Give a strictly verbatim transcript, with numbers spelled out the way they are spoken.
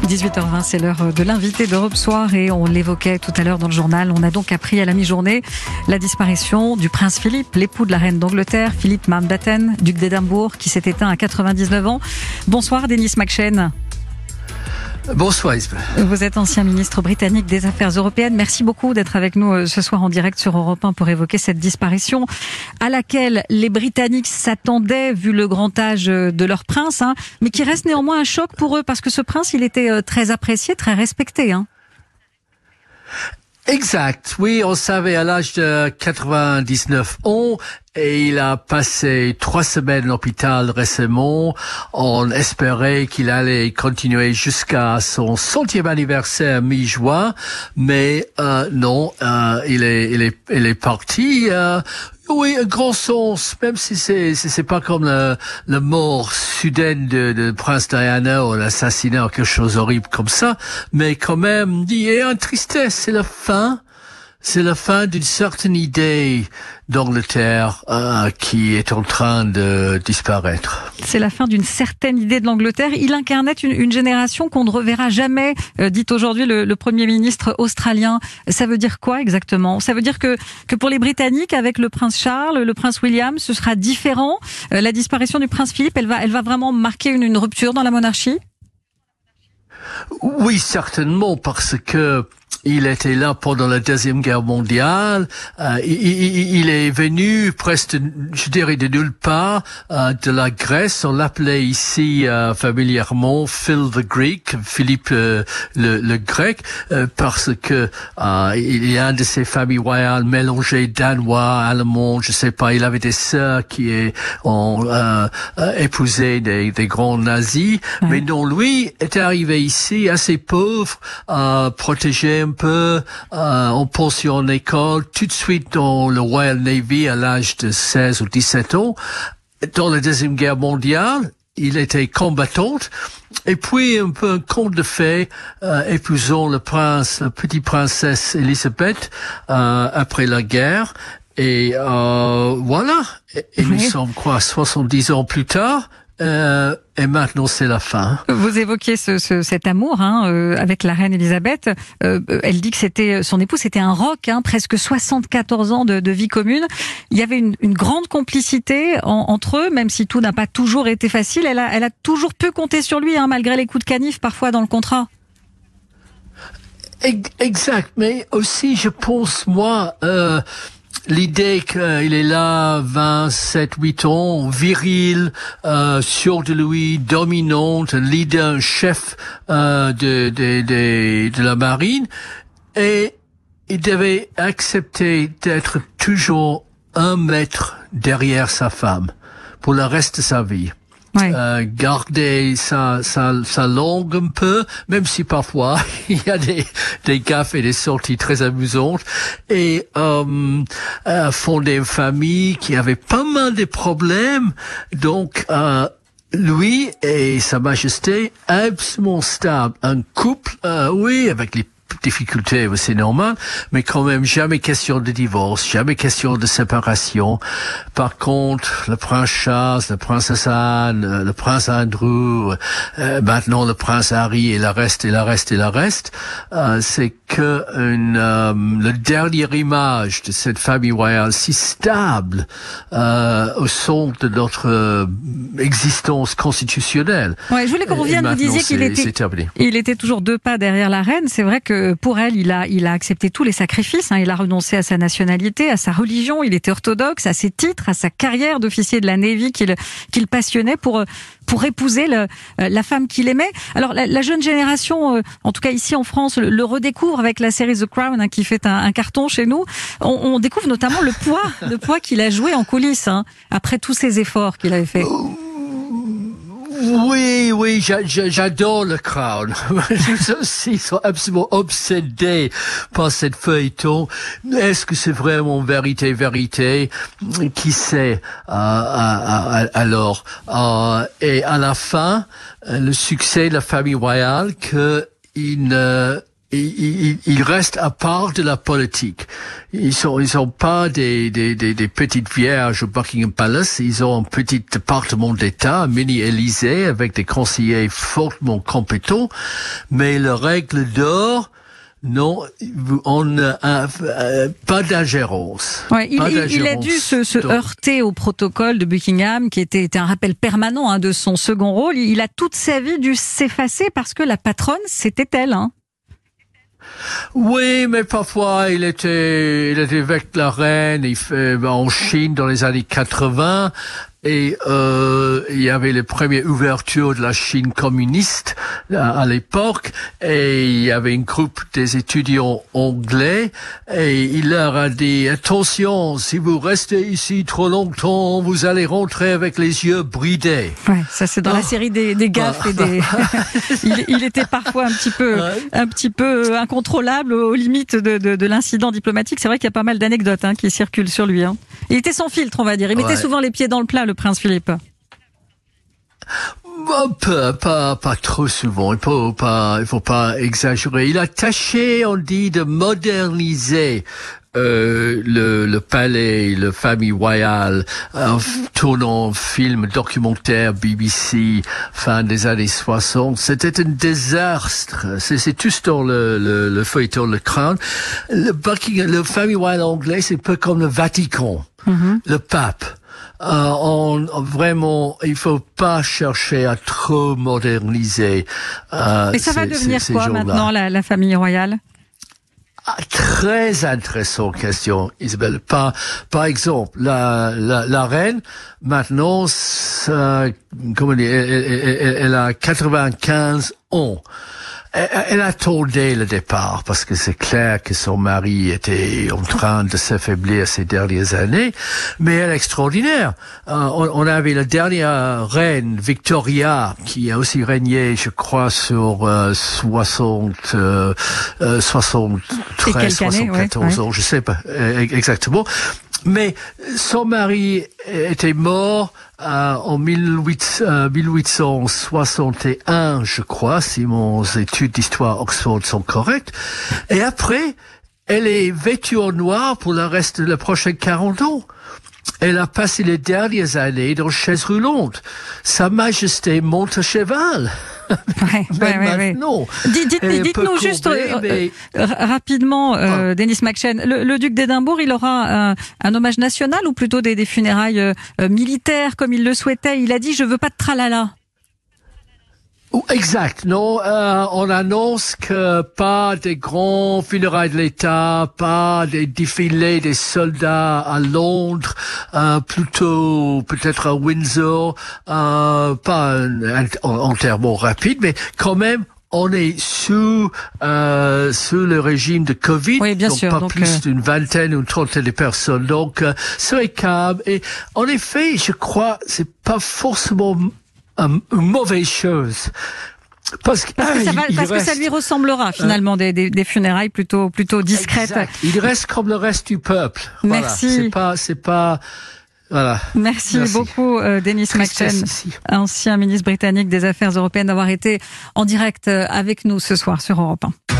dix-huit heures vingt, c'est l'heure de l'invité d'Europe Soir et on l'évoquait tout à l'heure dans le journal. On a donc appris à la mi-journée la disparition du prince Philippe, l'époux de la reine d'Angleterre, Philippe Mountbatten, duc d'Édimbourg, qui s'est éteint à quatre-vingt-dix-neuf ans. Bonsoir Denis McShane. Bonsoir Isabelle. Vous êtes ancien ministre britannique des Affaires européennes. Merci beaucoup d'être avec nous ce soir en direct sur Europe un pour évoquer cette disparition à laquelle les Britanniques s'attendaient vu le grand âge de leur prince, hein, mais qui reste néanmoins un choc pour eux parce que ce prince, il était très apprécié, très respecté. Hein. Exact, oui, on savait à l'âge de quatre-vingt-dix-neuf ans, et il a passé trois semaines à l'hôpital récemment. On espérait qu'il allait continuer jusqu'à son centième anniversaire mi-juin, mais euh, non, euh, il est, il est, il est parti. Euh, Oui, un grand sens, même si c'est c'est, c'est pas comme la, la mort soudaine de, de Prince Diana ou l'assassinat ou quelque chose d'horrible comme ça, mais quand même, il y a une tristesse, c'est la fin, c'est la fin d'une certaine idée d'Angleterre euh, qui est en train de disparaître. C'est la fin d'une certaine idée de l'Angleterre. Il incarnait une, une génération qu'on ne reverra jamais, euh, dit aujourd'hui le, le Premier ministre australien. Ça veut dire quoi exactement? Ça veut dire que, que pour les Britanniques, avec le prince Charles, le prince William, ce sera différent. Euh, la disparition du prince Philippe, elle va, elle va vraiment marquer une, une rupture dans la monarchie? Oui, certainement, parce que il était là pendant la Deuxième Guerre mondiale. Euh, il, il, il est venu presque, je dirais, de nulle part, euh, de la Grèce. On l'appelait ici euh, familièrement Phil the Greek, Philippe euh, le, le Grec, euh, parce que euh, il y a un de ses familles royales mélangées danois, allemands, je sais pas. Il avait des sœurs qui ont euh, euh, épousé des, des grands nazis, mmh. mais non, lui est arrivé ici assez pauvre, euh, protégé un peu, euh, en pension en école, tout de suite dans le Royal Navy à l'âge de seize ou dix-sept ans. Dans la Deuxième Guerre mondiale, il était combattant. Et puis, un peu un conte de fées, euh, épousant le prince, la petite princesse Elisabeth, euh, après la guerre. Et euh, voilà. Et, et oui. Nous sommes, quoi, soixante-dix ans plus tard. Euh, et maintenant c'est la fin. Vous évoquiez ce, ce, cet amour hein, euh, avec la reine Elisabeth. Euh, elle dit que c'était son époux, c'était un rock, hein, presque soixante-quatorze ans de, de vie commune. Il y avait une, une grande complicité en, entre eux, même si tout n'a pas toujours été facile. Elle a, elle a toujours pu compter sur lui, hein, malgré les coups de canif parfois dans le contrat. Exact, mais aussi je pense moi. Euh, L'idée qu'il est là, vingt-sept, huit ans, viril, euh, sûr de lui, dominant, un leader, un chef euh, de, de, de, de la marine, et il devait accepter d'être toujours un mètre derrière sa femme pour le reste de sa vie. Ouais. Euh, garder sa, sa, sa langue un peu, même si parfois il y a des, des gaffes et des sorties très amusantes, et euh, euh, fonder une famille qui avait pas mal de problèmes, donc euh, lui et Sa Majesté absolument stable, un couple, euh, oui, avec les difficultés, c'est normal, mais quand même jamais question de divorce, jamais question de séparation. Par contre, le prince Charles, le princesse Anne, le prince Andrew, euh, maintenant le prince Harry et le reste et le reste et le reste, euh, c'est que une, euh, le dernière image de cette famille royale si stable euh, au centre de notre euh, existence constitutionnelle. Ouais, je voulais qu'on revienne. Vous disiez qu'il était, il était toujours deux pas derrière la reine. C'est vrai que pour elle, il a, il a accepté tous les sacrifices. Hein. Il a renoncé à sa nationalité, à sa religion. Il était orthodoxe, à ses titres, à sa carrière d'officier de la Navy qu'il, qu'il passionnait pour, pour épouser le, la femme qu'il aimait. Alors, la, la jeune génération, en tout cas ici en France, le, le redécouvre avec la série The Crown, hein, qui fait un, un carton chez nous. On, on découvre notamment le poids, le poids qu'il a joué en coulisses, hein, après tous ces efforts qu'il avait fait. Oui, oui, j'adore le Crown. Nous aussi, ils sont absolument obsédés par cette feuilleton. Est-ce que c'est vraiment vérité, vérité? Qui sait euh, alors euh, Et à la fin, le succès de la famille royale, que il ne ils, ils restent à part de la politique. Ils sont, ils sont pas des, des, des, des petites vierges au Buckingham Palace. Ils ont un petit département d'État, un mini-Élysée, avec des conseillers fortement compétents. Mais la règle d'or, non, on n'a euh, pas d'ingérence. Ouais, il, il, il a dû se, se heurter au protocole de Buckingham, qui était, était un rappel permanent hein, de son second rôle. Il a toute sa vie dû s'effacer parce que la patronne, c'était elle. Hein. Oui, mais parfois il était, il était avec la reine. Il fait en Chine dans les années quatre-vingts. Et euh, il y avait les premières ouvertures de la Chine communiste à, à l'époque, et il y avait un groupe des étudiants anglais, et il leur a dit « Attention, si vous restez ici trop longtemps, vous allez rentrer avec les yeux bridés. » Ouais, ça c'est dans oh. la série des, des gaffes et des. il, il était parfois un petit peu, un petit peu incontrôlable aux limites de, de, de l'incident diplomatique. C'est vrai qu'il y a pas mal d'anecdotes hein, qui circulent sur lui. Hein. Il était sans filtre, on va dire. Il mettait ouais. souvent les pieds dans le plat, le prince Philippe. Pas, pas, pas trop souvent. Il faut pas, il faut pas exagérer. Il a tâché, on dit, de moderniser euh, le, le palais, la famille royale, en tournant film documentaire B B C fin des années soixante. C'était un désastre. C'est, c'est tout dans le, le, le feuilleton, le Crown. Le Buckingham, la famille royale anglaise, c'est un peu comme le Vatican, mm-hmm. le pape. Euh, on, vraiment, il faut pas chercher à trop moderniser. Euh, Et ça va devenir quoi maintenant, la, la famille royale? Ah, très intéressante question, Isabelle. Par, par exemple, la, la, la reine, maintenant, ça, comment dire, elle, elle, elle, elle a quatre-vingt-quinze ans. Elle attendait le départ parce que c'est clair que son mari était en train de s'affaiblir ces dernières années, mais elle est extraordinaire. Euh, on, on avait la dernière reine, Victoria, qui a aussi régné, je crois, sur euh, soixante, euh, euh, soixante-treize, soixante-quatorze ouais, ans, ouais. je sais pas euh, exactement. Mais son mari était mort euh, en mille huit cent soixante et un, je crois, si mon études d'histoire Oxford sont correctes. Et après, elle est vêtue en noir pour le reste de la prochaine quarante ans. Elle a passé les dernières années dans chaise roulante. Sa Majesté monte à cheval. Ouais, ouais, ouais, ouais. Dites, dites, dites-nous juste euh, mais... euh, rapidement, euh, ah. Denis McShane, le, le duc d'Édimbourg, il aura un, un hommage national ou plutôt des, des funérailles euh, militaires comme il le souhaitait. Il a dit « je veux pas de tralala ». Exact, non, euh, on annonce que pas des grands funérailles de l'État, pas des défilés des soldats à Londres, euh, plutôt peut-être à Windsor, euh, pas un, un enterrement rapide, mais quand même on est sous euh, sous le régime de Covid, oui, bien donc sûr, pas donc plus euh... d'une vingtaine ou une trentaine de personnes, donc euh, c'est calme. Et en effet, je crois, c'est pas forcément une mauvaise chose. Parce que, parce que, ça, va, parce reste, que ça lui ressemblera finalement euh, des, des, des funérailles plutôt plutôt discrètes. Exact. Il reste comme le reste du peuple. Merci. Voilà. C'est pas, c'est pas. Voilà. Merci, Merci. beaucoup, euh, Denis McShane, ancien ministre britannique des Affaires européennes, d'avoir été en direct avec nous ce soir sur Europe un.